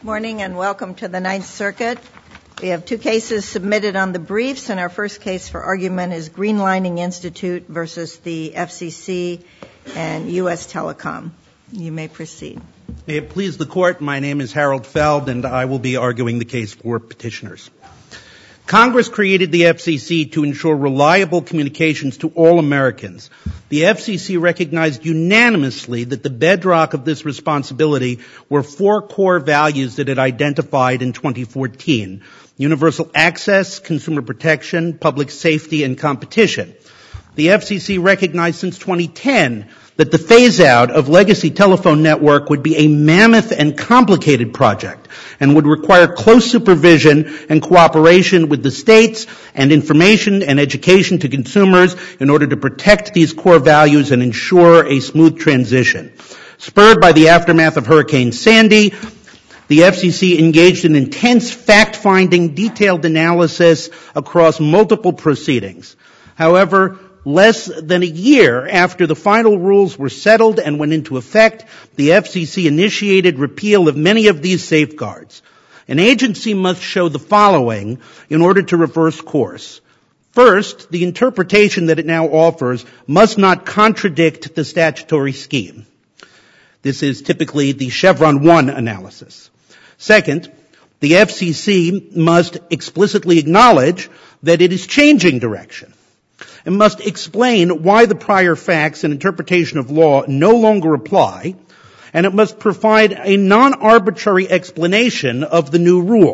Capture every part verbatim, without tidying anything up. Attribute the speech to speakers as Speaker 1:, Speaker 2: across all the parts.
Speaker 1: Morning and welcome to the Ninth Circuit. We have two cases submitted on the briefs, and our first case for argument is Greenlining Institute versus the F C C and U S Telecom. You may proceed.
Speaker 2: May it please the Court, my name is Harold Feld, and I will be arguing the case for petitioners. Congress created the F C C to ensure reliable communications to all Americans. The F C C recognized unanimously that the bedrock of this responsibility were four core values that it identified in twenty fourteen: universal access, consumer protection, public safety, and competition. The F C C recognized since twenty ten that the phase-out of legacy telephone network would be a mammoth and complicated project and would require close supervision and cooperation with the states and information and education to consumers in order to protect these core values and ensure a smooth transition. Spurred by the aftermath of Hurricane Sandy, the F C C engaged in intense fact-finding, detailed analysis across multiple proceedings. However, less than a year after the final rules were settled and went into effect, the F C C initiated repeal of many of these safeguards. An agency must show the following in order to reverse course. First, the interpretation that it now offers must not contradict the statutory scheme. This is typically the Chevron one analysis. Second, the F C C must explicitly acknowledge that it is changing direction. It must explain why the prior facts and interpretation of law no longer apply, and it must provide a non-arbitrary explanation of the new rule.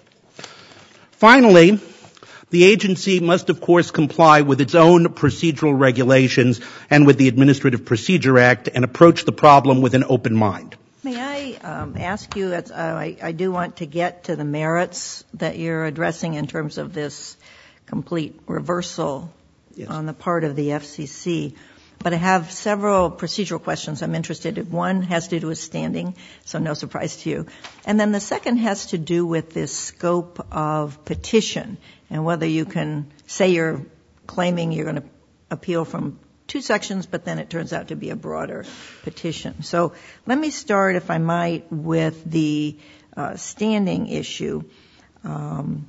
Speaker 2: Finally, the agency must, of course, comply with its own procedural regulations and with the Administrative Procedure Act and approach the problem with an open mind.
Speaker 1: May I um, ask you, uh, I, I do want to get to the merits that you're addressing in terms of this complete reversal Yes. on the part of the F C C. But I have several procedural questions I'm interested in. One has to do with standing, so no surprise to you. And then the second has to do with this scope of petition and whether you can say you're claiming you're going to appeal from two sections, but then it turns out to be a broader petition. So let me start, if I might, with the uh, standing issue. Um,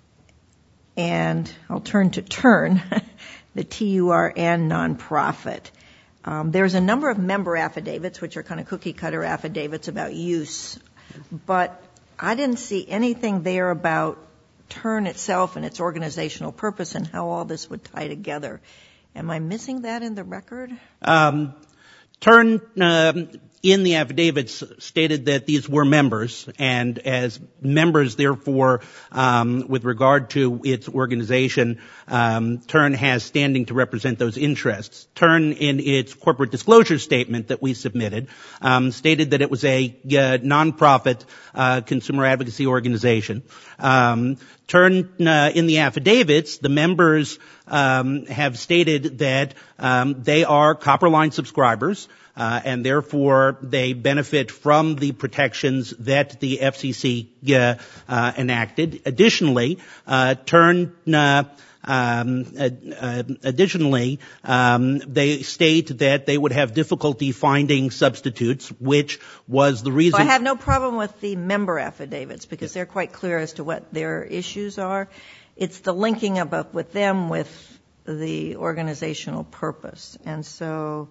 Speaker 1: and I'll turn to TURN, the T U R N nonprofit. Um, there's a number of member affidavits, which are kind of cookie-cutter affidavits about use, but I didn't see anything there about TURN itself and its organizational purpose and how all this would tie together. Am I missing that in the record?
Speaker 2: Um, TURN, uh, in the affidavits, stated that these were members, and as members, therefore, um, with regard to its organization, um, TURN has standing to represent those interests. TURN, in its corporate disclosure statement that we submitted, um, stated that it was a uh, nonprofit uh, consumer advocacy organization. Um, TURN, uh, in the affidavits, the members um, have stated that um, they are Copperline subscribers. Uh, and therefore they benefit from the protections that the F C C uh, uh, enacted. Additionally, uh, TURN, uh, um, uh, uh, additionally, um, they state that they would have difficulty finding substitutes, which was the reason.
Speaker 1: So I have no problem with the member affidavits because they're quite clear as to what their issues are. It's the linking up with them with the organizational purpose, and so.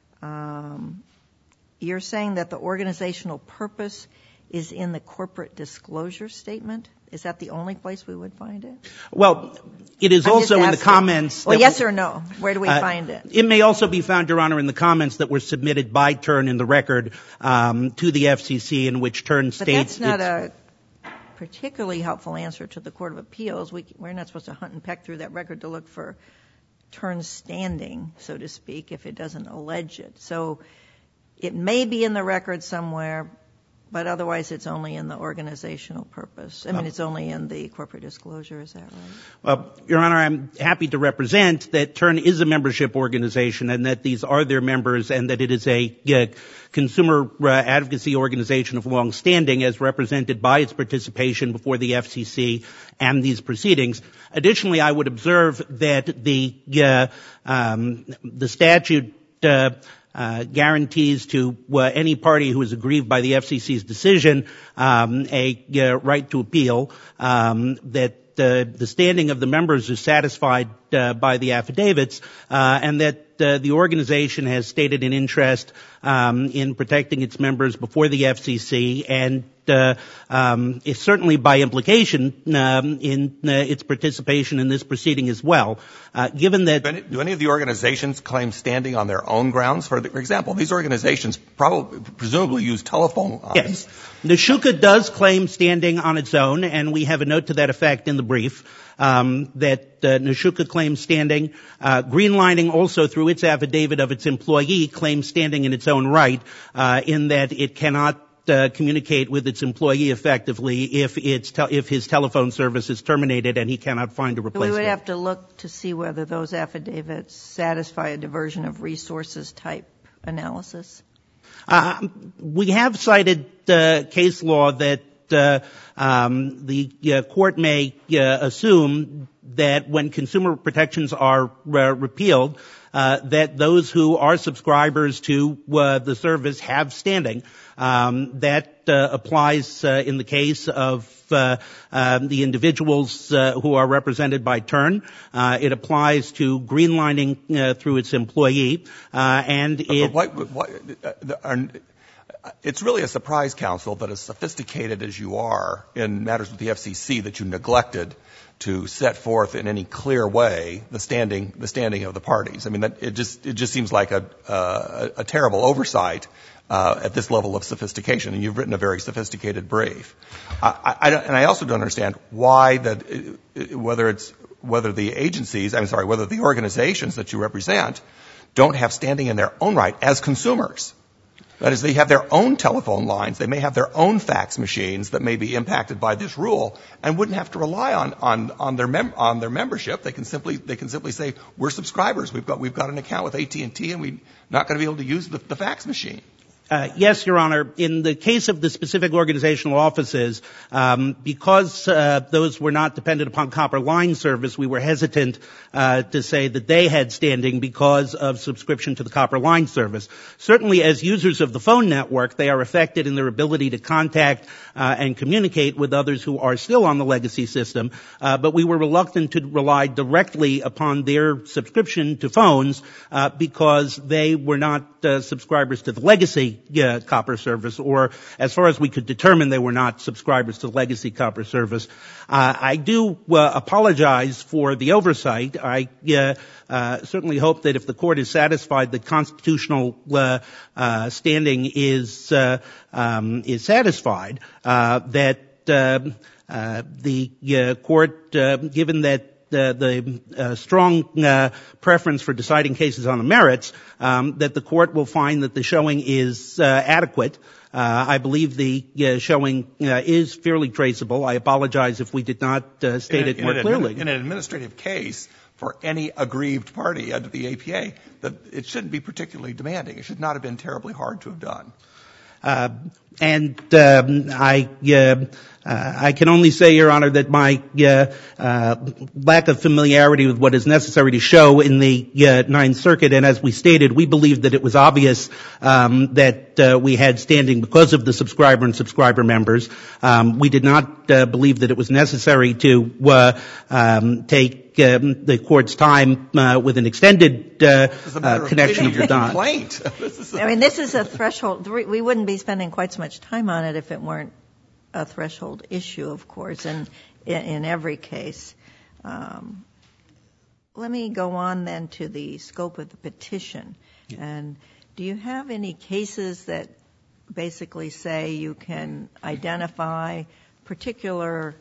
Speaker 1: Um, you're saying that the organizational purpose is in the corporate disclosure statement? Is that the only place we would find it?
Speaker 2: Well, it is
Speaker 1: I'm
Speaker 2: also in the comments.
Speaker 1: Well, yes or no? Where do we
Speaker 2: uh,
Speaker 1: find it?
Speaker 2: It may also be found, Your Honor, in the comments that were submitted by TURN in the record um, to the F C C, in which TURN
Speaker 1: but
Speaker 2: states.
Speaker 1: But that's not a particularly helpful answer to the Court of Appeals. We, we're not supposed to hunt and peck through that record to look for TURN standing, so to speak, if it doesn't allege it. So it may be in the record somewhere, but otherwise it's only in the organizational purpose. I mean, it's only in the corporate disclosure, is that right?
Speaker 2: Well, Your Honor, I'm happy to represent that TURN is a membership organization and that these are their members and that it is a uh, consumer uh, advocacy organization of long standing as represented by its participation before the F C C and these proceedings. Additionally, I would observe that the uh, um, the statute uh, uh, guarantees to uh, any party who is aggrieved by the F C C's decision um, a uh, right to appeal, um, that uh, the standing of the members is satisfied uh, by the affidavits, uh, and that uh, the organization has stated an interest um, in protecting its members before the F C C, and uh, um, is certainly by implication um, in uh, its participation in this proceeding as well. Uh, given that,
Speaker 3: do any, do any of the organizations claim standing on their own grounds? For, for example, these organizations probably, presumably use telephone lines.
Speaker 2: Yes, Neshuka does claim standing on its own, and we have a note to that effect in the brief. Um, that uh, Neshuka claims standing. Uh, Greenlining also, through its affidavit of its employee, claims standing in its own right, uh, in that it cannot uh, communicate with its employee effectively if it's te- if his telephone service is terminated and he cannot find a replacement.
Speaker 1: We would have to look to see whether those affidavits satisfy a diversion of resources type analysis.
Speaker 2: Uh, we have cited uh, case law that Uh, um, the uh, court may uh, assume that when consumer protections are uh, repealed, uh, that those who are subscribers to uh, the service have standing. Um, that uh, applies uh, in the case of uh, uh, the individuals uh, who are represented by Turn. Uh, it applies to Greenlining uh, through its employee, uh, and
Speaker 3: but,
Speaker 2: it.
Speaker 3: But what, what, uh, are, It's really a surprise, counsel, that as sophisticated as you are in matters with the F C C, that you neglected to set forth in any clear way the standing, the standing of the parties. I mean, that, it just, it just seems like a, uh, a terrible oversight uh, at this level of sophistication. And you've written a very sophisticated brief. I, I, and I also don't understand why that, whether it's whether the agencies, I'm sorry, whether the organizations that you represent don't have standing in their own right as consumers. That is, they have their own telephone lines. They may have their own fax machines that may be impacted by this rule, and wouldn't have to rely on on on their mem- on their membership. They can simply they can simply say, we're subscribers. We've got we've got an account with A T and T, and we're not going to be able to use the, the fax machine.
Speaker 2: Uh, yes, Your Honor. In the case of the specific organizational offices, um, because uh, those were not dependent upon copper line service, we were hesitant uh, to say that they had standing because of subscription to the copper line service. Certainly, as users of the phone network, they are affected in their ability to contact uh, and communicate with others who are still on the legacy system. Uh, but we were reluctant to rely directly upon their subscription to phones uh, because they were not uh, subscribers to the legacy Uh, copper service, or as far as we could determine, they were not subscribers to the legacy copper service. Uh, I do uh, apologize for the oversight. I uh, uh, certainly hope that if the court is satisfied that constitutional uh, uh, standing is uh, um, is satisfied, uh, that uh, uh, the uh, court, uh, given that Uh, the uh, strong uh, preference for deciding cases on the merits, um, that the court will find that the showing is uh, adequate. Uh, I believe the uh, showing uh, is fairly traceable. I apologize if we did not uh, state
Speaker 3: in a,
Speaker 2: it more
Speaker 3: in
Speaker 2: clearly.
Speaker 3: Admin, in an administrative case, for any aggrieved party under the A P A, that it shouldn't be particularly demanding. It should not have been terribly hard to have done.
Speaker 2: Uh, and um, I uh, uh, I can only say, Your Honor, that my uh, uh, lack of familiarity with what is necessary to show in the uh, Ninth Circuit, and as we stated, we believed that it was obvious um, that uh, we had standing because of the subscriber and subscriber members. Um, we did not uh, believe that it was necessary to uh, um, take Um, the court's time uh, with an extended uh, uh, connection of the dot.
Speaker 1: I mean, this is a threshold. We wouldn't be spending quite so much time on it if it weren't a threshold issue, of course, and in, in every case. Um, let me go on then to the scope of the petition. Yeah. And do you have any cases that basically say you can identify particular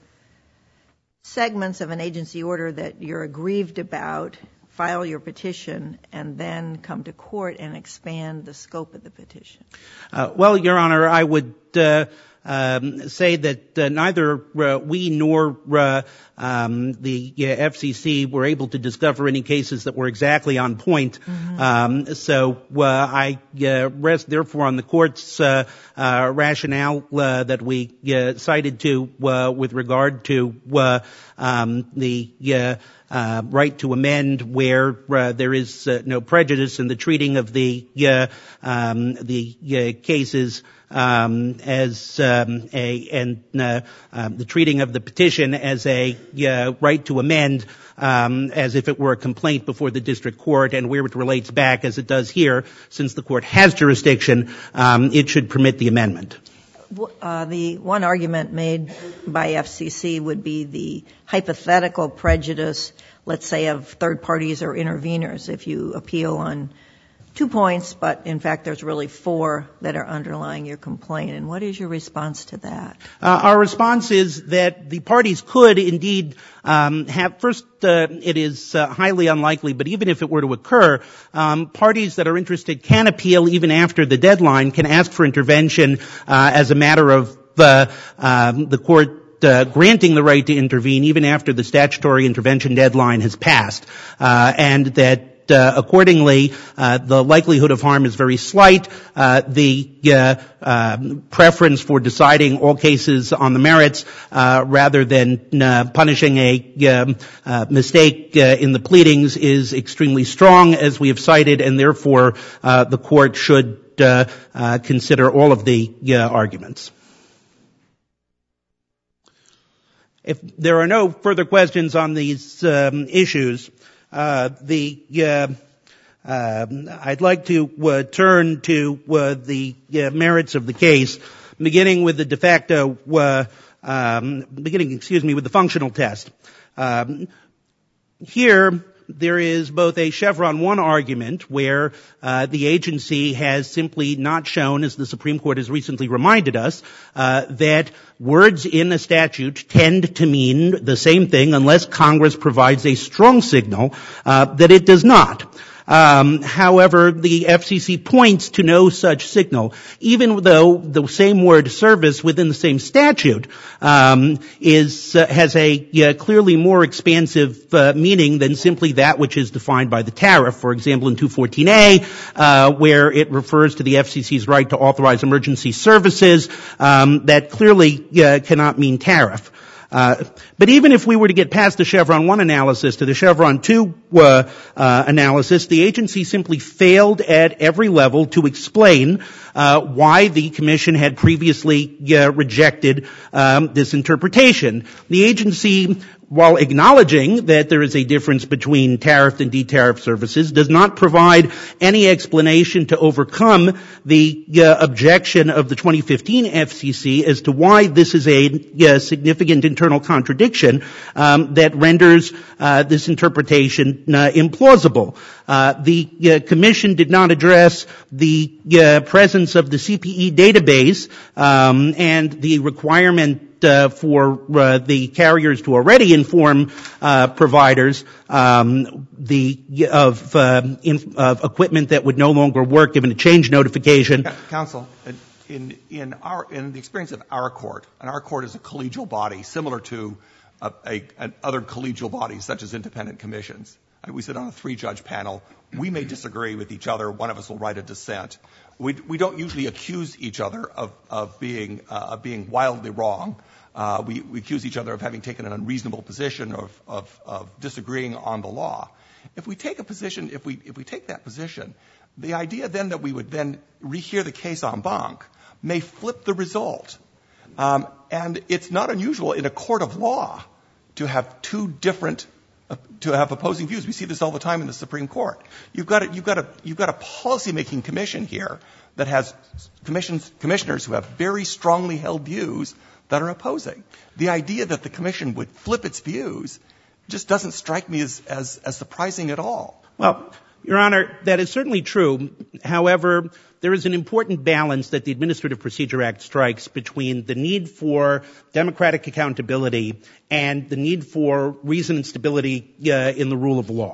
Speaker 1: segments of an agency order that you're aggrieved about, file your petition, and then come to court and expand the scope of the petition?
Speaker 2: Uh, well, Your Honor, I would uh, um, say that uh, neither uh, we nor uh, um, the uh, F C C were able to discover any cases that were exactly on point. Mm-hmm. Um, so uh, I uh, rest, therefore, on the court's uh, uh, rationale uh, that we uh, cited to uh, with regard to uh, um, the uh, Uh, right to amend where uh, there is uh, no prejudice in the treating of the uh, um, the uh, cases um, as um, a and uh, um, the treating of the petition as a uh, right to amend um, as if it were a complaint before the district court, and where it relates back as it does here, since the court has jurisdiction, um, it should permit the amendment.
Speaker 1: Uh, the one argument made by F C C would be the hypothetical prejudice, let's say, of third parties or interveners if you appeal on two points, but in fact there's really four that are underlying your complaint. And what is your response to that?
Speaker 2: Uh, our response is that the parties could indeed um, have, first, uh, it is uh, highly unlikely, but even if it were to occur, um, parties that are interested can appeal even after the deadline, can ask for intervention uh, as a matter of uh, um, the court Uh, granting the right to intervene even after the statutory intervention deadline has passed, uh, and that uh, accordingly uh, the likelihood of harm is very slight. Uh, the uh, uh, preference for deciding all cases on the merits uh, rather than uh, punishing a um, uh, mistake uh, in the pleadings is extremely strong, as we have cited, and therefore uh, the court should uh, uh, consider all of the uh, arguments. If there are no further questions on these um, issues, uh, the uh, uh, I'd like to uh, turn to uh, the uh, merits of the case, beginning with the de facto, uh, um, beginning, excuse me, with the functional test. Um, here, there is both a Chevron one argument where uh, the agency has simply not shown, as the Supreme Court has recently reminded us, uh, that words in a statute tend to mean the same thing unless Congress provides a strong signal uh, that it does not. Um, however, the F C C points to no such signal, even though the same word service within the same statute um, is uh, has a uh, clearly more expansive uh, meaning than simply that which is defined by the tariff. For example, in two fourteen A, uh, where it refers to the F C C's right to authorize emergency services, um, that clearly uh, cannot mean tariff. Uh, but even if we were to get past the Chevron one analysis to the Chevron two uh, uh, analysis, the agency simply failed at every level to explain uh, why the Commission had previously uh, rejected um, this interpretation. The agency, while acknowledging that there is a difference between tariffed and de-tariffed services, does not provide any explanation to overcome the uh, objection of the twenty fifteen F C C as to why this is a uh, significant internal contradiction um, that renders uh, this interpretation uh, implausible. Uh, the uh, Commission did not address the uh, presence of the C P E database um, and the requirement Uh, for uh, the carriers to already inform uh, providers um, the of, uh, in, of equipment that would no longer work given a change notification.
Speaker 3: Counsel, in in our in the experience of our court, and our court is a collegial body similar to a, a, a other collegial bodies such as independent commissions. We sit on a three-judge panel. We may disagree with each other. One of us will write a dissent. We, we don't usually accuse each other of, of being uh, of being wildly wrong. Uh, we, we accuse each other of having taken an unreasonable position, of, of, of disagreeing on the law. If we take a position, if we if we take that position, the idea then that we would then rehear the case en banc may flip the result. Um, and it's not unusual in a court of law to have two different uh, to have opposing views. We see this all the time in the Supreme Court. You've got a, you've got a you've got a policymaking commission here that has commissions commissioners who have very strongly held views that are opposing. The idea that the Commission would flip its views just doesn't strike me as, as, as surprising at all.
Speaker 2: Well, Your Honor, that is certainly true. However, there is an important balance that the Administrative Procedure Act strikes between the need for democratic accountability and the need for reason and stability uh, in the rule of law.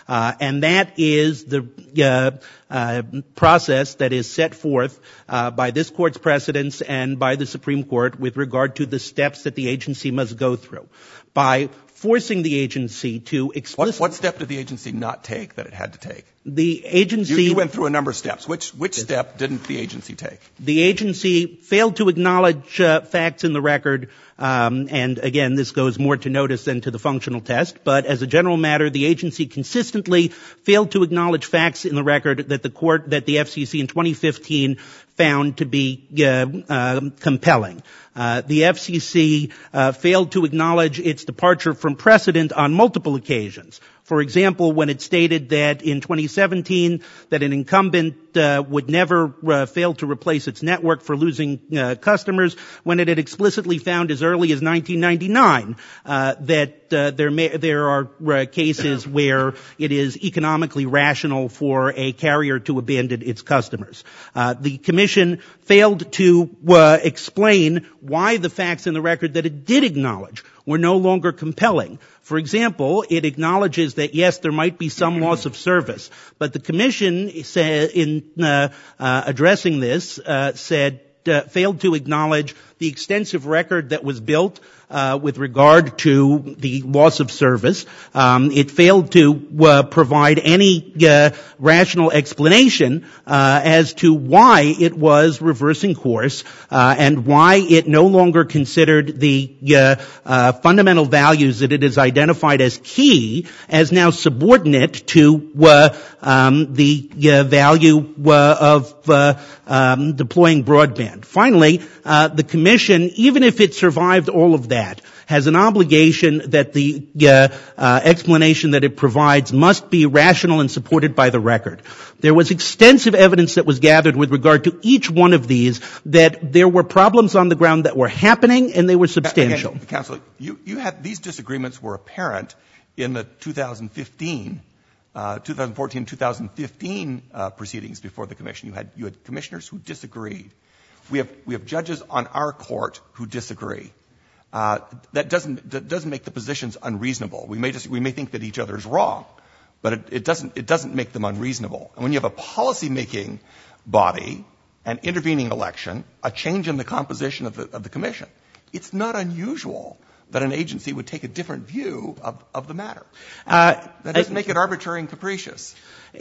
Speaker 2: Uh, and that is the uh, uh, process that is set forth uh, by this Court's precedents and by the Supreme Court with regard to the steps that the agency must go through. By forcing the agency to explicitly...
Speaker 3: What, what step did the agency not take that it had to take?
Speaker 2: The agency...
Speaker 3: You, you went through a number of steps. Which, which step didn't the agency take?
Speaker 2: The agency failed to acknowledge uh, facts in the record, um, and again, this goes more to notice than to the functional test, but as a general matter, the agency consistently failed to acknowledge facts in the record that the court, that the F C C in twenty fifteen found to be uh, uh, compelling. Uh, the F C C uh, failed to acknowledge its departure from precedent on multiple occasions. For example, when it stated that in twenty seventeen that an incumbent uh, would never uh, fail to replace its network for losing uh, customers, when it had explicitly found as early as nineteen ninety-nine uh, that uh, there may, there are uh, cases where it is economically rational for a carrier to abandon its customers. Uh, the Commission failed to uh, explain why the facts in the record that it did acknowledge were no longer compelling. For example, it acknowledges that, yes, there might be some loss of service, but the Commission said, in uh, uh, addressing this, uh, said, uh, failed to acknowledge the extensive record that was built uh, with regard to the loss of service. Um, it failed to uh, provide any uh, rational explanation uh, as to why it was reversing course uh, and why it no longer considered the uh, uh, fundamental values that it has identified as key as now subordinate to uh, um, the uh, value uh, of uh, um, deploying broadband. Finally, uh, the Commission, even if it survived all of that, has an obligation that the uh, uh, explanation that it provides must be rational and supported by the record. There was extensive evidence that was gathered with regard to each one of these that there were problems on the ground that were happening and they were substantial.
Speaker 3: Again, Counselor, you, you had these disagreements were apparent in the two thousand fifteen, uh, twenty fourteen, twenty fifteen uh, proceedings before the Commission. You had you had commissioners who disagreed. We have we have judges on our court who disagree. Uh, that doesn't that doesn't make the positions unreasonable. We may just we may think that each other is wrong, but it, it doesn't it doesn't make them unreasonable. And when you have a policy-making body, an intervening election, a change in the composition of the of the Commission, it's not unusual that an agency would take a different view of of the matter. Uh, that doesn't I, make it arbitrary and capricious.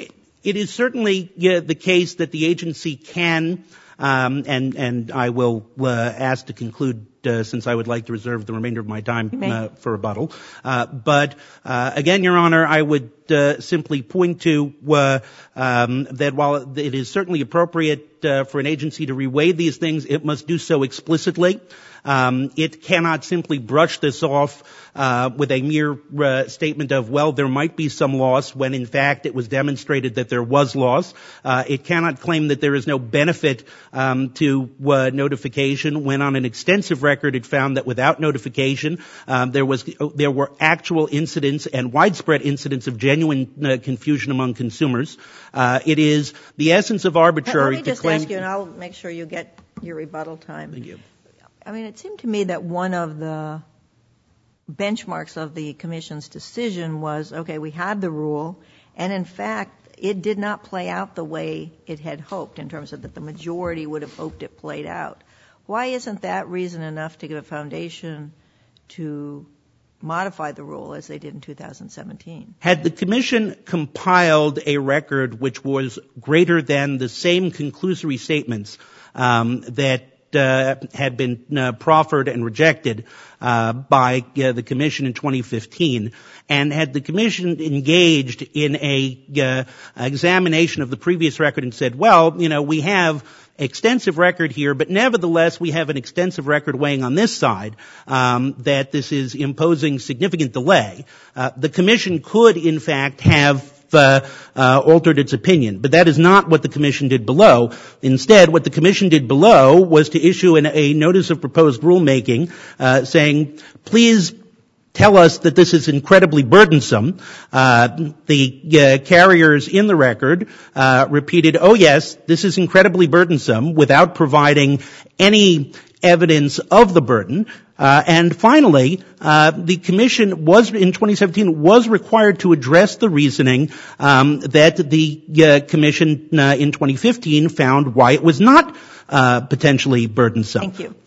Speaker 2: It is certainly uh, the case that the agency can. Um, and, and I will uh, ask to conclude, uh, since I would like to reserve the remainder of my time uh, for rebuttal. Uh, but uh, again, Your Honor, I would uh, simply point to uh, um, that while it is certainly appropriate uh, for an agency to reweigh these things, it must do so explicitly. Um, it cannot simply brush this off uh, with a mere uh, statement of, well, there might be some loss when, in fact, it was demonstrated that there was loss. Uh, it cannot claim that there is no benefit um, to uh, notification when, on an extensive record, it found that without notification, um, there was there were actual incidents and widespread incidents of genuine uh, confusion among consumers. Uh, it is the essence of arbitrary.
Speaker 1: Let me just
Speaker 2: to claim
Speaker 1: ask you, and I'll make sure you get your rebuttal time.
Speaker 2: Thank you.
Speaker 1: I mean, it seemed to me that one of the benchmarks of the Commission's decision was, okay, we had the rule, and in fact, it did not play out the way it had hoped in terms of that the majority would have hoped it played out. Why isn't that reason enough to give a foundation to modify the rule as they did in two thousand seventeen?
Speaker 2: Had the Commission compiled a record which was greater than the same conclusory statements um, that Uh, had been uh, proffered and rejected uh, by uh, the Commission in twenty fifteen, and had the Commission engaged in a uh, examination of the previous record and said, well, you know, we have extensive record here, but nevertheless we have an extensive record weighing on this side um, that this is imposing significant delay, uh, the Commission could, in fact, have Uh, uh, altered its opinion. But that is not what the Commission did below. Instead, what the Commission did below was to issue an, a notice of proposed rulemaking uh, saying, please tell us that this is incredibly burdensome. Uh, the uh, carriers in the record uh, repeated, oh yes, this is incredibly burdensome, without providing any evidence of the burden. Uh, and finally, uh, the Commission was, in twenty seventeen, was required to address the reasoning um, that the uh, Commission uh, in twenty fifteen found why it was not uh, potentially burdensome.
Speaker 1: Thank you.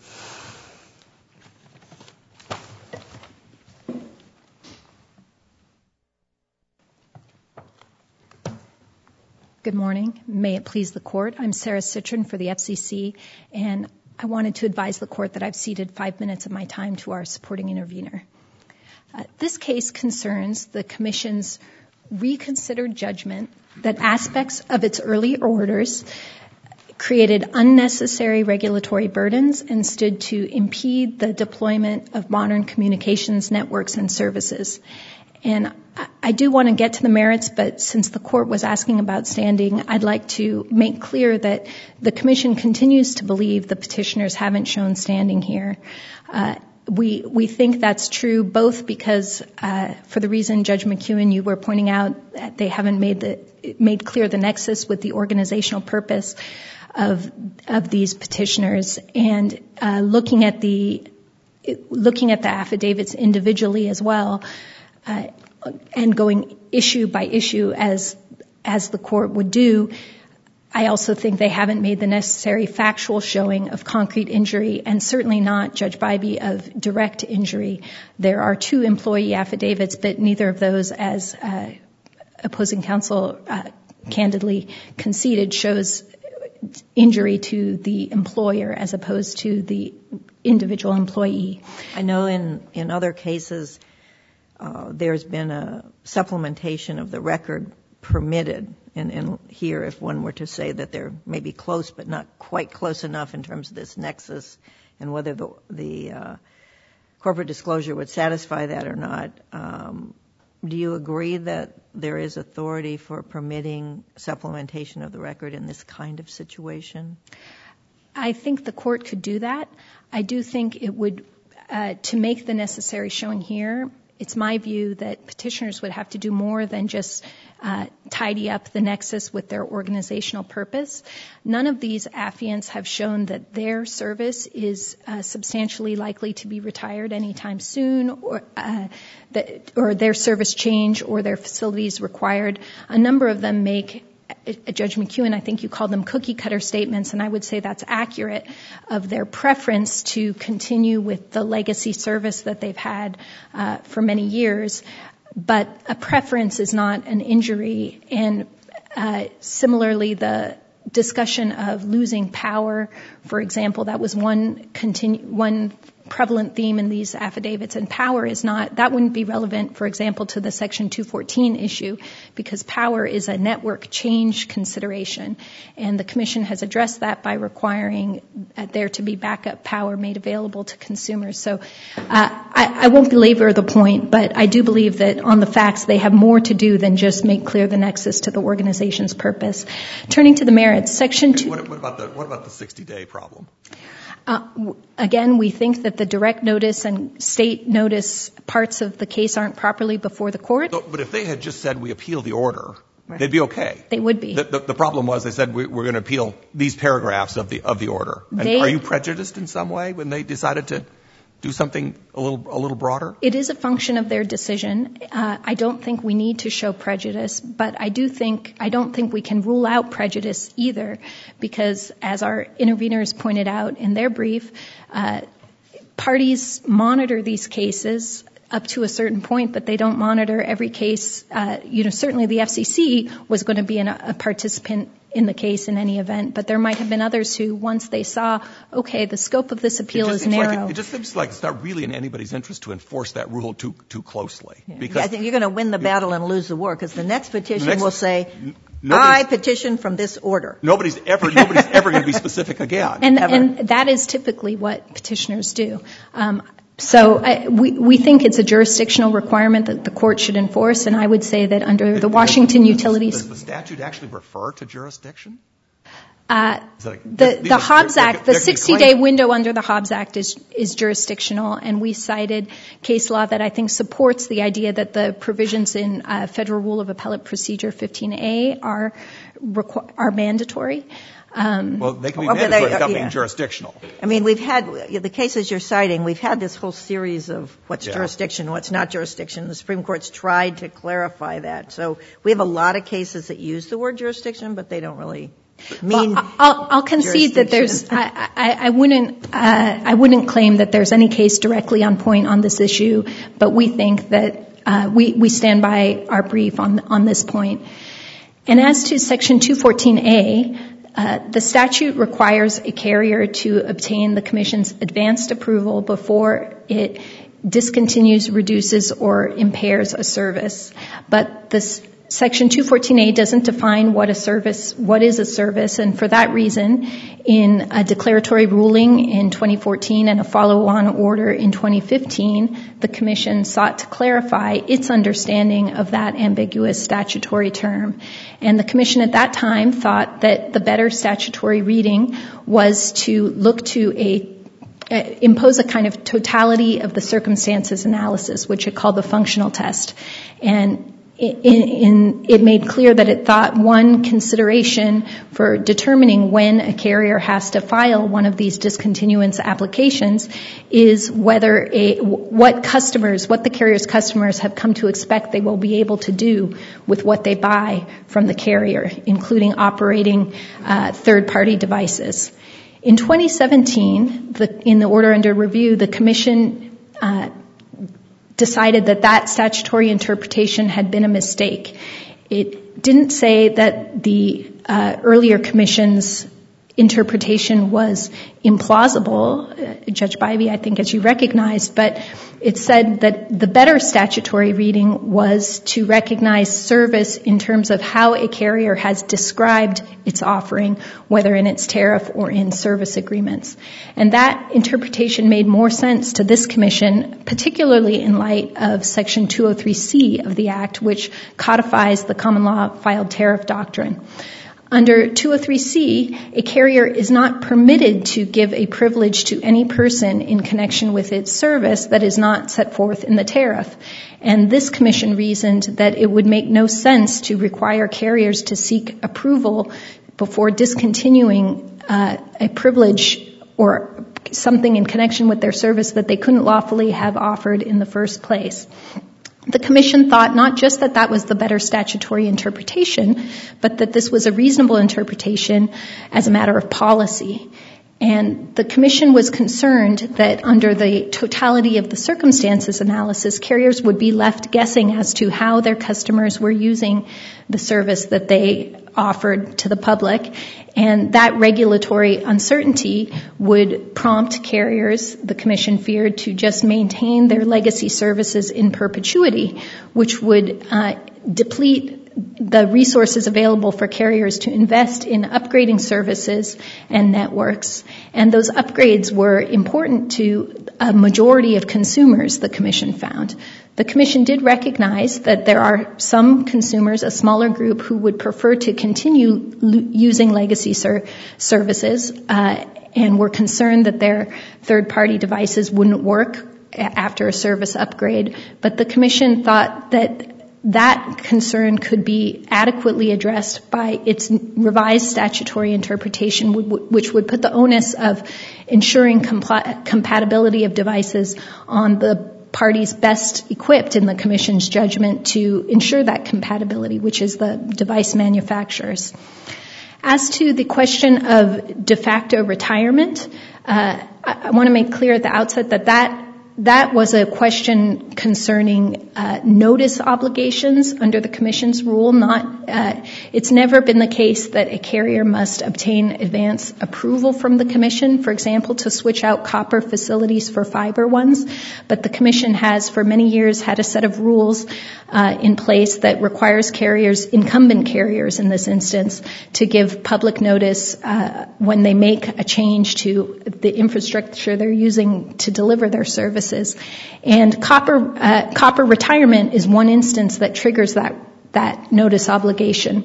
Speaker 4: Good morning. May it please the Court. I'm Sarah Citron for the F C C, and I wanted to advise the Court that I've ceded five minutes of my time to our supporting intervener. Uh, this case concerns the Commission's reconsidered judgment that aspects of its early orders created unnecessary regulatory burdens and stood to impede the deployment of modern communications networks and services. And I do want to get to the merits, but since the Court was asking about standing, I'd like to make clear that the Commission continues to believe the petitioners haven't shown standing here. Uh, we we think that's true both because, uh, for the reason Judge McEwen, you were pointing out, that they haven't made the made clear the nexus with the organizational purpose of of these petitioners, and uh, looking at the looking at the affidavits individually as well. Uh, and going issue by issue as as the Court would do, I also think they haven't made the necessary factual showing of concrete injury, and certainly not, Judge Bybee, of direct injury. There are two employee affidavits, but neither of those, as uh, opposing counsel uh, candidly conceded, shows injury to the employer as opposed to the individual employee.
Speaker 1: I know in, in other cases uh, there's been a supplementation of the record permitted, and, and here if one were to say that they're maybe close but not quite close enough in terms of this nexus and whether the, the uh, corporate disclosure would satisfy that or not, um, do you agree that there is authority for permitting supplementation of the record in this kind of situation?
Speaker 4: I think the Court could do that. I do think it would, uh, to make the necessary showing here, it's my view that petitioners would have to do more than just uh, tidy up the nexus with their organizational purpose. None of these affiants have shown that their service is uh, substantially likely to be retired anytime soon, or uh, that, or their service change, or their facilities required. A number of them make, Judge McEwen, I think you called them cookie-cutter statements, and I would say that's accurate, of their preference to continue with the legacy service that they've had uh, for many years. But a preference is not an injury, and uh, similarly, the discussion of losing power, for example, that was one continu- one prevalent theme in these affidavits, and power is not, that wouldn't be relevant, for example, to the Section two fourteen issue, because power is a network change consideration, and the Commission has addressed that by requiring uh, there to be backup power made available to consumers. So uh, I, I won't belabor the point, but I do believe that on the facts they have more to do than just make clear the nexus to the organization's purpose. Turning to the merits, Section two...
Speaker 3: What, what about the what about the sixty-day problem?
Speaker 4: Uh, again, we think that the direct notice and state notice parts of the case aren't properly before the Court.
Speaker 3: So, but if they had just said we appeal the order, right, they'd be okay.
Speaker 4: They would be.
Speaker 3: The, the, the problem was they said we, we're going to appeal these paragraphs of the of the order. And
Speaker 4: they,
Speaker 3: are you prejudiced in some way when they decided to do something a little a little broader?
Speaker 4: It is a function of their decision. Uh, I don't think we need to show prejudice, but I do think I don't think we can rule out prejudice either, because as our interveners pointed out in their brief, uh, parties monitor these cases up to a certain point, but they don't monitor every case. Uh, you know, certainly the F C C was going to be an, a participant in the case in any event, but there might have been others who, once they saw, okay, the scope of this appeal is narrow.
Speaker 3: Like it, it just seems like it's not really in anybody's interest to enforce that rule too too closely.
Speaker 1: Yeah.
Speaker 3: Because
Speaker 1: yeah, I think you're going to win the battle and lose the war, because the next petition
Speaker 3: next,
Speaker 1: will say, I petition from this order.
Speaker 3: Nobody's ever nobody's ever going to be specific again.
Speaker 4: And, and that is typically what petitioners do. Um, So I, we, we think it's a jurisdictional requirement that the Court should enforce, and I would say that under the Washington Utilities...
Speaker 3: Does the statute actually refer to jurisdiction?
Speaker 4: Uh,
Speaker 3: like,
Speaker 4: the, the Hobbs Act, the sixty-day
Speaker 3: claim.
Speaker 4: window under the Hobbs Act is, is jurisdictional, and we cited case law that I think supports the idea that the provisions in uh, Federal Rule of Appellate Procedure fifteen A are, requ- are mandatory. Um,
Speaker 3: well, they can be
Speaker 1: well,
Speaker 3: mandatory
Speaker 1: they,
Speaker 3: without
Speaker 1: yeah.
Speaker 3: being jurisdictional.
Speaker 1: I mean, we've had, the cases you're citing, we've had this whole series of what's
Speaker 3: Yeah.
Speaker 1: jurisdiction, what's not jurisdiction. The Supreme Court's tried to clarify that. So we have a lot of cases that use the word jurisdiction, but they don't really mean
Speaker 4: Well, I'll, I'll concede that there's. I, I, I wouldn't. Uh, I wouldn't claim that there's any case directly on point on this issue, but we think that uh, we we stand by our brief on on this point. And as to Section two fourteen A, uh, the statute requires a carrier to obtain the Commission's advanced approval before it discontinues, reduces, or impairs a service. But this Section two fourteen A doesn't define what a service, what is a service, and for that reason, in a declaratory ruling in twenty fourteen and a follow-on order in twenty fifteen, the Commission sought to clarify its understanding of that ambiguous statutory term. And the Commission at that time thought that the better statutory reading was to look to a Uh, impose a kind of totality of the circumstances analysis, which it called the functional test. And in, in, it made clear that it thought one consideration for determining when a carrier has to file one of these discontinuance applications is whether a, what customers, what the carrier's customers have come to expect they will be able to do with what they buy from the carrier, including operating uh, third-party devices. In twenty seventeen, the, in the order under review, the Commission uh, decided that that statutory interpretation had been a mistake. It didn't say that the uh, earlier Commission's interpretation was implausible, uh, Judge Bybee, I think, as you recognized, but it said that the better statutory reading was to recognize service in terms of how a carrier has described its offering, whether in its tariff or in service agreements. And that interpretation made more sense to this Commission, particularly in light of Section two oh three C of the Act, which codifies the common law filed tariff doctrine. Under two oh three C, a carrier is not permitted to give a privilege to any person in connection with its service that is not set forth in the tariff. And this Commission reasoned that it would make no sense to require carriers to seek approval before discontinuing uh, a privilege or something in connection with their service that they couldn't lawfully have offered in the first place. The Commission thought not just that that was the better statutory interpretation, but that this was a reasonable interpretation as a matter of policy. And the Commission was concerned that under the totality of the circumstances analysis, carriers would be left guessing as to how their customers were using the service that they offered to the public. And that regulatory uncertainty would prompt carriers, the Commission feared, to just maintain their legacy services in perpetuity, which would uh, deplete the resources available for carriers to invest in upgrading services and networks. And those upgrades were important to a majority of consumers, the Commission found. The Commission did recognize that there are some consumers, a smaller group, who would prefer to continue l- using legacy ser- services uh, and were concerned that their third-party devices wouldn't work after a service upgrade. But the Commission thought that that concern could be adequately addressed by its revised statutory interpretation, which would put the onus of ensuring compl- compatibility of devices on the parties best equipped in the Commission's judgment to ensure that compatibility, which is the device manufacturers. As to the question of de facto retirement, uh, I, I want to make clear at the outset that that That was a question concerning uh, notice obligations under the Commission's rule. Not, uh, it's never been the case that a carrier must obtain advance approval from the Commission, for example, to switch out copper facilities for fiber ones. But the Commission has, for many years, had a set of rules uh, in place that requires carriers, incumbent carriers in this instance, to give public notice uh, when they make a change to the infrastructure they're using to deliver their service. And copper uh, copper retirement is one instance that triggers that that notice obligation.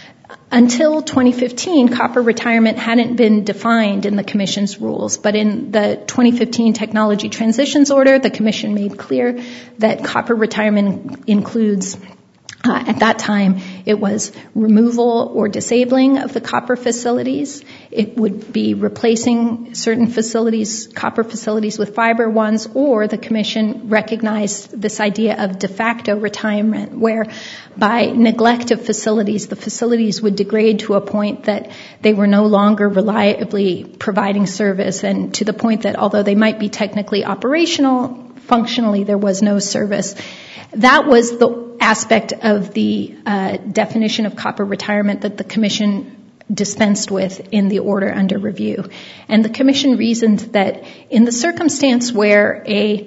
Speaker 4: Until twenty fifteen, copper retirement hadn't been defined in the Commission's rules, but in the twenty fifteen Technology Transitions Order, the Commission made clear that copper retirement includes Uh, at that time, it was removal or disabling of the copper facilities. It would be replacing certain facilities, copper facilities, with fiber ones, or the commission recognized this idea of de facto retirement, where by neglect of facilities, the facilities would degrade to a point that they were no longer reliably providing service, and to the point that although they might be technically operational, functionally there was no service. That was the aspect of the uh, definition of copper retirement that the commission dispensed with in the order under review. And the commission reasoned that in the circumstance where a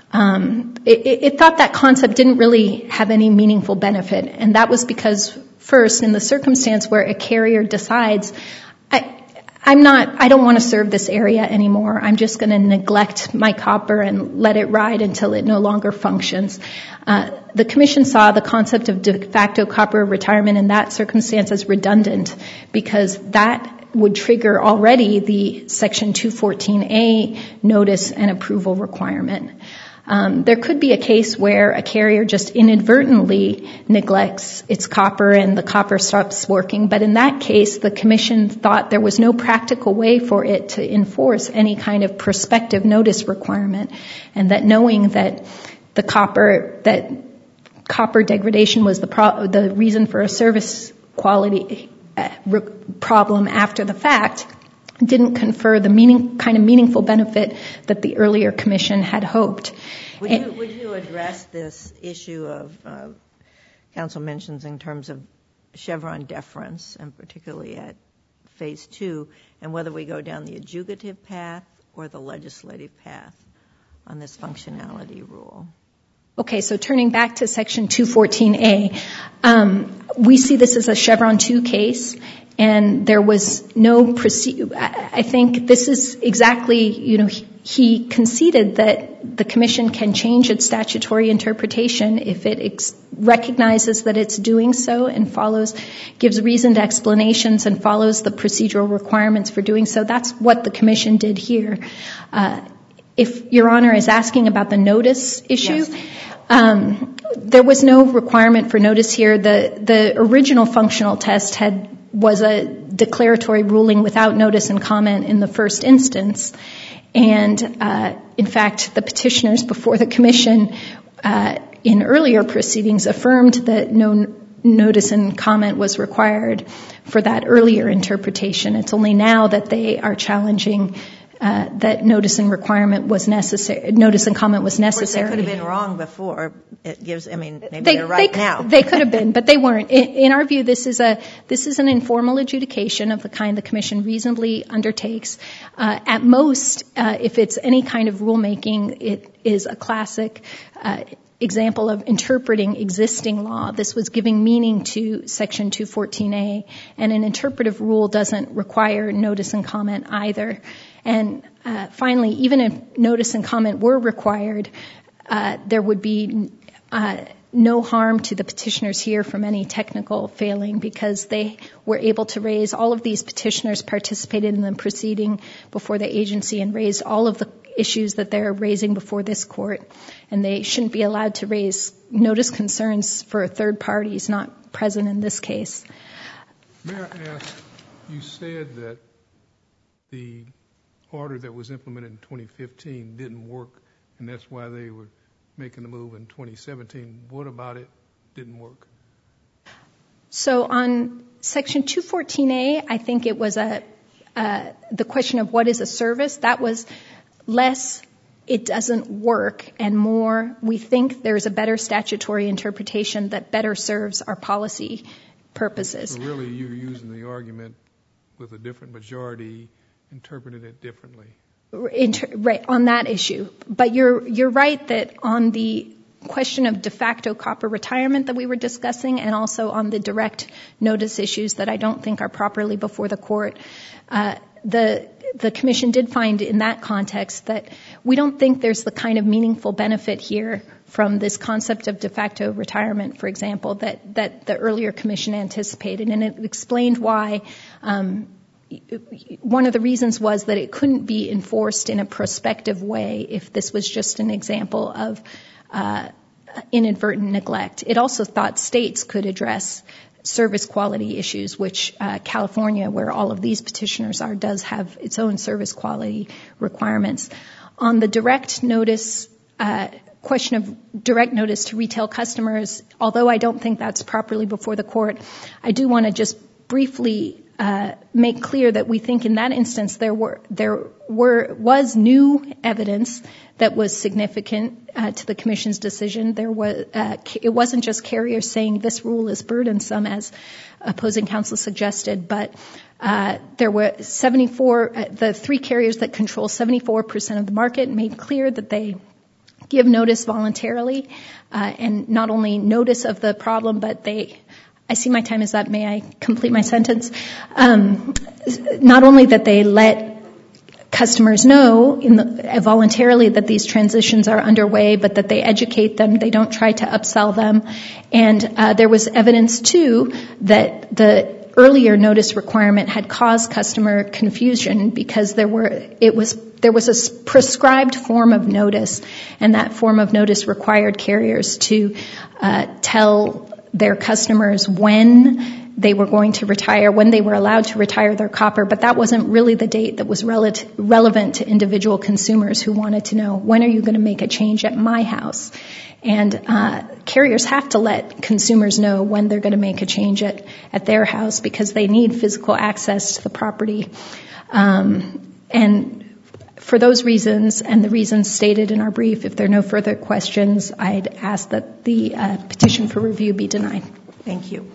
Speaker 4: um, it, it thought that concept didn't really have any meaningful benefit, and that was because, first, in the circumstance where a carrier decides, I, I'm not, I don't want to serve this area anymore. I'm just going to neglect my copper and let it ride until it no longer functions. Uh, the commission saw the concept of de facto copper retirement in that circumstance as redundant, because that would trigger already the Section two fourteen A notice and approval requirement. Um, there could be a case where a carrier just inadvertently neglects its copper and the copper stops working, but in that case, the commission thought there was no practical way for it to enforce any kind of prospective notice requirement, and that knowing that the copper, that copper degradation was the pro- the reason for a service quality uh, re- problem after the fact, didn't confer the meaning, kind of meaningful benefit that the earlier commission had hoped.
Speaker 1: Would you, would you address this issue of uh, council mentions in terms of Chevron deference, and particularly at phase two, and whether we go down the adjudicative path or the legislative path on this functionality rule?
Speaker 4: Okay, so turning back to Section two fourteen A, um, we see this as a Chevron two case, and there was no proceed. I think this is exactly, you know, he, he conceded that the commission can change its statutory interpretation if it ex- recognizes that it's doing so and follows, gives reasoned explanations and follows the procedural requirements for doing so. That's what the commission did here. Uh, if Your Honor is asking about the notice issue, yes. um, there was no requirement for notice here. The the original functional test had was a declaratory ruling without notice and comment in the first instance. And, uh, in fact, the petitioners before the commission uh, in earlier proceedings affirmed that no notice and comment was required for that earlier interpretation. It's only now that they are challenging uh, that notice and requirement was necessary, notice and comment was necessary.
Speaker 1: Of course, they could have been wrong before. It gives, I mean, maybe
Speaker 4: they,
Speaker 1: they're right
Speaker 4: they,
Speaker 1: now.
Speaker 4: They could have been, but they weren't. In, in our view, this is a this is an informal adjudication of the kind the commission reasonably undertakes. Uh, at most, uh, if it's any kind of rulemaking, it is a classic uh, example of interpreting existing law. This was giving meaning to Section two fourteen A, and an interpretive rule doesn't require notice and comment either. And uh, finally, even if notice and comment were required, uh, there would be uh, no harm to the petitioners here from any technical failing, because they were able to raise, all of these petitioners participated in the proceeding before the agency and raised all of the issues that they're raising before this court, and they shouldn't be allowed to raise notice concerns for third parties not present in this case.
Speaker 5: May I ask, you said that the order that was implemented in twenty fifteen didn't work, and that's why they were making the move in twenty seventeen. What about it didn't work?
Speaker 4: So on Section two fourteen A, I think it was a uh, the question of what is a service. That was less it doesn't work, and more we think there's a better statutory interpretation that better serves our policy purposes.
Speaker 5: So really you're using the argument with a different majority interpreted it differently.
Speaker 4: Inter- right, on that issue. But you're you're right that on the question of de facto copper retirement that we were discussing, and also on the direct notice issues that I don't think are properly before the court, uh, the the commission did find in that context that we don't think there's the kind of meaningful benefit here from this concept of de facto retirement, for example, that, that the earlier commission anticipated. And it explained why. Um, One of the reasons was that it couldn't be enforced in a prospective way if this was just an example of uh, inadvertent neglect. It also thought states could address service quality issues, which uh, California, where all of these petitioners are, does have its own service quality requirements. On the direct notice, uh, question of direct notice to retail customers, although I don't think that's properly before the court, I do want to just briefly uh, make clear that we think in that instance there were there were was new evidence that was significant uh, to the Commission's decision. There was uh, it wasn't just carriers saying this rule is burdensome, as opposing counsel suggested, but uh, there were seventy-four, uh, the three carriers that control seventy-four percent of the market made clear that they give notice voluntarily, uh, and not only notice of the problem, but they, I see my time is up, may I complete my sentence? Um, not only that they let customers know in the, uh, voluntarily that these transitions are underway, but that they educate them, they don't try to upsell them. And uh, there was evidence, too, that the earlier notice requirement had caused customer confusion because there were it was there was a prescribed form of notice, and that form of notice required carriers to uh, tell their customers when they were going to retire, when they were allowed to retire their copper, but that wasn't really the date that was rel- relevant to individual consumers who wanted to know, when are you going to make a change at my house? And uh, carriers have to let consumers know when they're going to make a change at, at their house because they need physical access to the property. Um, and for those reasons and the reasons stated in our brief, if there are no further questions, I'd ask that the uh, petition for review be denied.
Speaker 1: Thank you.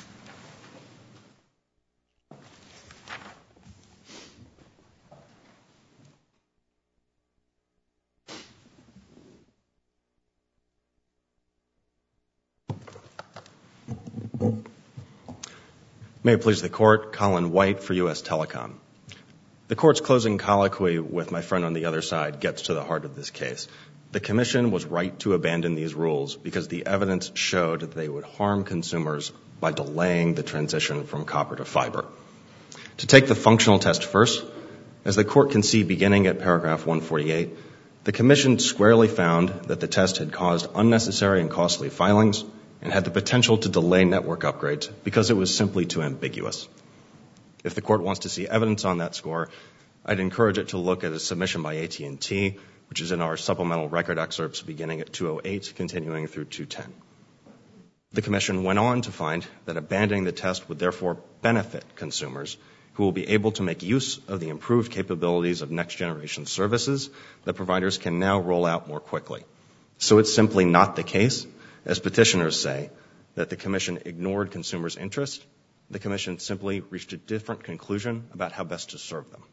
Speaker 6: May it please the Court, Colin White for U S Telecom. The Court's closing colloquy with my friend on the other side gets to the heart of this case. The Commission was right to abandon these rules because the evidence showed that they would harm consumers by delaying the transition from copper to fiber. To take the functional test first, as the Court can see beginning at paragraph one forty-eight, the Commission squarely found that the test had caused unnecessary and costly filings and had the potential to delay network upgrades because it was simply too ambiguous. If the Court wants to see evidence on that score, I'd encourage it to look at a submission by A T and T, which is in our supplemental record excerpts beginning at two oh eight, continuing through two ten. The Commission went on to find that abandoning the test would therefore benefit consumers who will be able to make use of the improved capabilities of next-generation services that providers can now roll out more quickly. So it's simply not the case, as petitioners say, that the Commission ignored consumers' interest. The Commission simply reached a different conclusion about how best to serve them.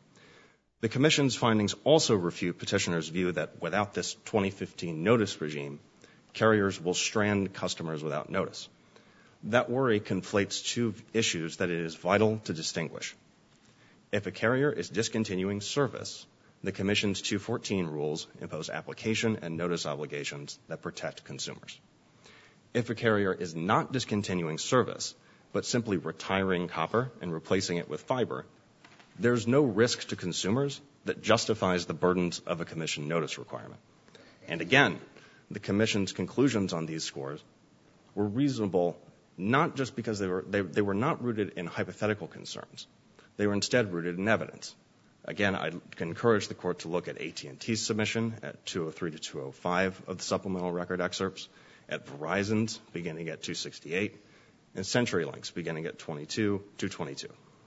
Speaker 6: The Commission's findings also refute petitioners' view that without this twenty fifteen notice regime, carriers will strand customers without notice. That worry conflates two issues that it is vital to distinguish. If a carrier is discontinuing service, the Commission's two fourteen rules impose application and notice obligations that protect consumers. If a carrier is not discontinuing service, but simply retiring copper and replacing it with fiber, there's no risk to consumers that justifies the burdens of a Commission notice requirement. And again, the Commission's conclusions on these scores were reasonable not just because they were, they, they were not rooted in hypothetical concerns. They were instead rooted in evidence. Again, I encourage the Court to look at A T and T's submission at two oh three to two oh five of the supplemental record excerpts, at Verizon's beginning at two sixty-eight, and CenturyLink's beginning at twenty-two to twenty-two.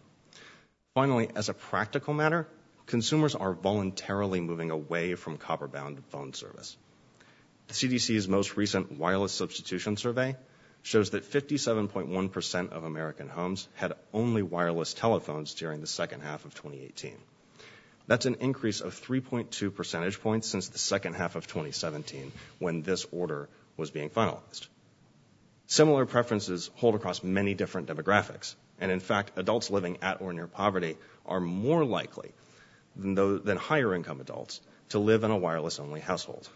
Speaker 6: Finally, as a practical matter, consumers are voluntarily moving away from copper-bound phone service. The C D C's most recent wireless substitution survey shows that fifty-seven point one percent of American homes had only wireless telephones during the second half of twenty eighteen. That's an increase of three point two percentage points since the second half of twenty seventeen, when this order was being finalized. Similar preferences hold across many different demographics, and in fact, adults living at or near poverty are more likely than, those, than higher income adults to live in a wireless-only household.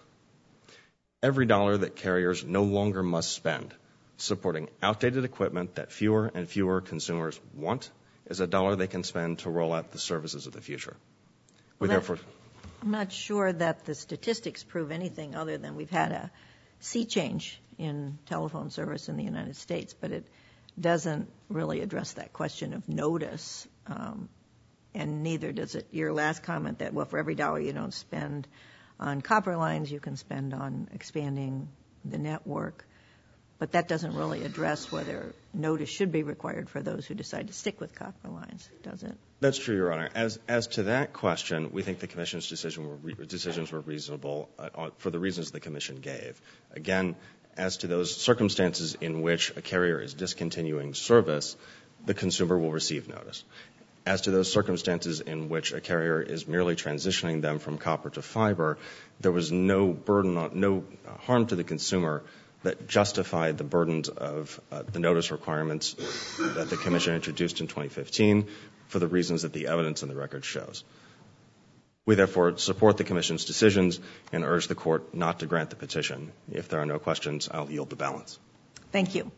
Speaker 6: Every dollar that carriers no longer must spend supporting outdated equipment that fewer and fewer consumers want is a dollar they can spend to roll out the services of the future. We
Speaker 1: well,
Speaker 6: therefore,
Speaker 1: I'm not sure that the statistics prove anything other than we've had a sea change in telephone service in the United States, but it doesn't really address that question of notice, um, and neither does it your last comment that, well, for every dollar you don't spend on copper lines, you can spend on expanding the network. But that doesn't really address whether notice should be required for those who decide to stick with copper lines, does it?
Speaker 6: That's true, Your Honor. As as to that question, we think the Commission's decision were re- decisions were reasonable uh, for the reasons the Commission gave. Again, as to those circumstances in which a carrier is discontinuing service, the consumer will receive notice. As to those circumstances in which a carrier is merely transitioning them from copper to fiber, there was no burden on, no harm to the consumer that justified the burdens of uh, the notice requirements that the Commission introduced in twenty fifteen for the reasons that the evidence in the record shows. We therefore support the Commission's decisions and urge the Court not to grant the petition. If there are no questions, I'll yield the balance.
Speaker 1: Thank you.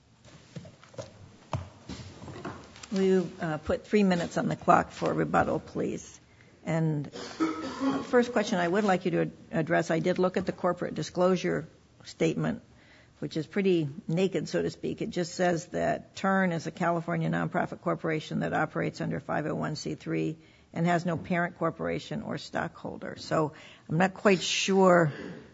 Speaker 1: Will you uh, put three minutes on the clock for rebuttal, please? And uh, first question I would like you to ad- address, I did look at the corporate disclosure statement, which is pretty naked, so to speak. It just says that Turn is a California nonprofit corporation that operates under five oh one c three and has no parent corporation or stockholder. So I'm not quite sure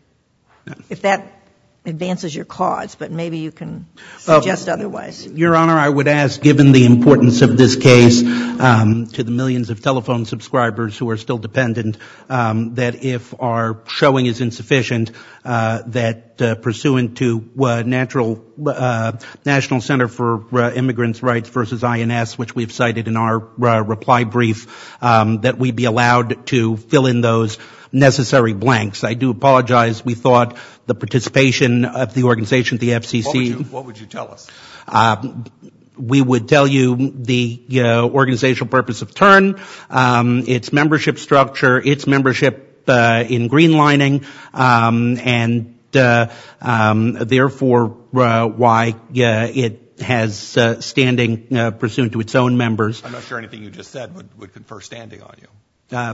Speaker 1: if that advances your cause, but maybe you can suggest uh, otherwise.
Speaker 2: Your Honor, I would ask, given the importance of this case um, to the millions of telephone subscribers who are still dependent, um, that if our showing is insufficient, uh, that uh, pursuant to uh, natural, uh, National Center for uh, Immigrants' Rights versus I N S, which we've cited in our uh, reply brief, um, that we be allowed to fill in those necessary blanks. I do apologize. We thought the participation of the organization, the F C C.
Speaker 3: What would you, what would you tell us?
Speaker 2: Uh, we would tell you the uh, organizational purpose of Turn, um, its membership structure, its membership uh, in greenlining, um, and uh, um, therefore uh, why uh, it has uh, standing uh, pursuant to its own members.
Speaker 3: I'm not sure anything you just said would, would confer standing on you.
Speaker 2: Uh,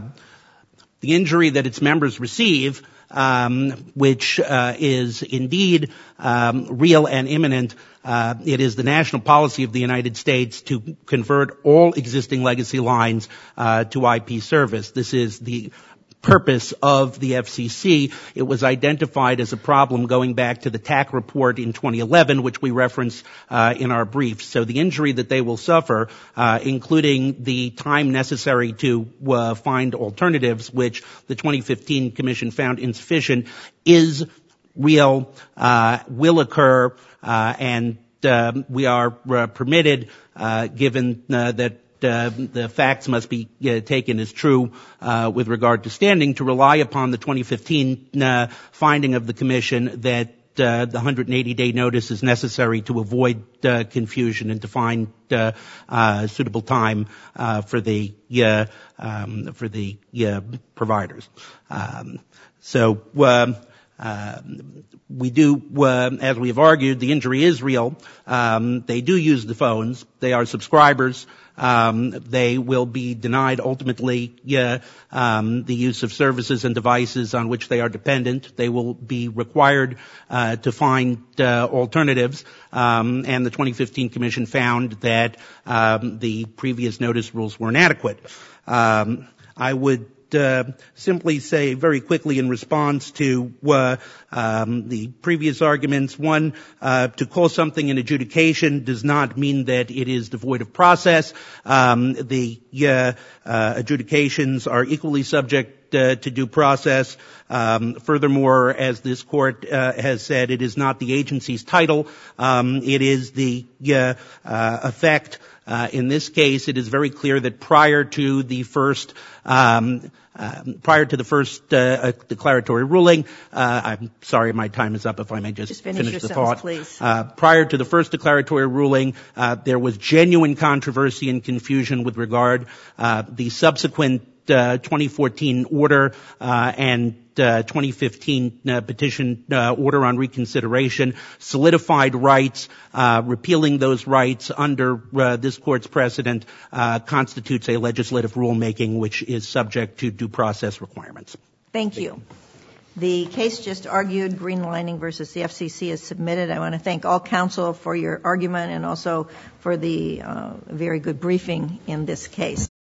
Speaker 2: The injury that its members receive, um, which uh, is indeed um, real and imminent, uh, it is the national policy of the United States to convert all existing legacy lines uh, to I P service. This is the purpose of the F C C. It was identified as a problem going back to the T A C report in twenty eleven, which we reference uh, in our brief. So the injury that they will suffer, uh, including the time necessary to uh, find alternatives, which the twenty fifteen Commission found insufficient, is real, uh, will occur, uh, and uh, we are uh, permitted, uh, given uh, that Uh, the facts must be uh, taken as true uh, with regard to standing, to rely upon the twenty fifteen uh, finding of the Commission that uh, the one hundred eighty day notice is necessary to avoid uh, confusion and to find uh, uh, suitable time uh, for the uh, um, for the uh, providers. Um, so. Uh, Uh, we do, uh, as we have argued, the injury is real. Um, they do use the phones. They are subscribers. Um, they will be denied ultimately uh, um, the use of services and devices on which they are dependent. They will be required uh, to find uh, alternatives. Um, and the twenty fifteen Commission found that um, the previous notice rules were inadequate. Um, I would Uh, simply say very quickly in response to uh, um, the previous arguments. One, uh, to call something an adjudication does not mean that it is devoid of process. Um, the uh, uh, adjudications are equally subject uh, to due process. Um, furthermore, as this court uh, has said, it is not the agency's title. Um, it is the uh, uh, effect. Uh, in this case, it is very clear that prior to the first, um, uh, prior to the first uh, declaratory ruling, uh, I'm sorry, my time is up. If I may just,
Speaker 1: just finish,
Speaker 2: finish the
Speaker 1: sentence,
Speaker 2: thought.
Speaker 1: please.
Speaker 2: Uh, prior to the first declaratory ruling, uh, there was genuine controversy and confusion with regard uh, the subsequent uh, twenty fourteen order uh, and Uh, twenty fifteen uh, petition uh, order on reconsideration solidified rights. Uh, repealing those rights under uh, this court's precedent uh, constitutes a legislative rulemaking which is subject to due process requirements.
Speaker 1: Thank you. The case just argued, Greenlining versus the F C C, is submitted. I want to thank all counsel for your argument and also for the uh, very good briefing in this case.